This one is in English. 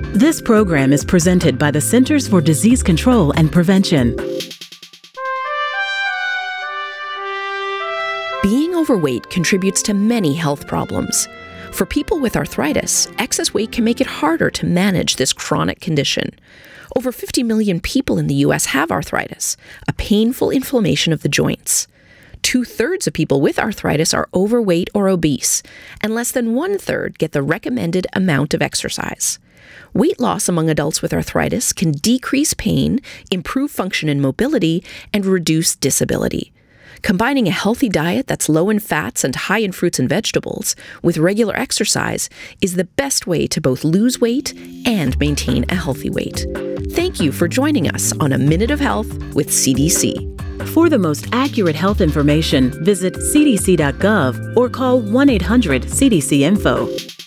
This program is presented by the Centers for Disease Control and Prevention. Being overweight contributes to many health problems. For people with arthritis, excess weight can make it harder to manage this chronic condition. Over 50 million people in the U.S. have arthritis, a painful inflammation of the joints. 2/3 of people with arthritis are overweight or obese, and less than 1/3 get the recommended amount of exercise. Weight loss among adults with arthritis can decrease pain, improve function and mobility, and reduce disability. Combining a healthy diet that's low in fats and high in fruits and vegetables with regular exercise is the best way to both lose weight and maintain a healthy weight. Thank you for joining us on A Minute of Health with CDC. For the most accurate health information, visit cdc.gov or call 1-800-CDC-INFO.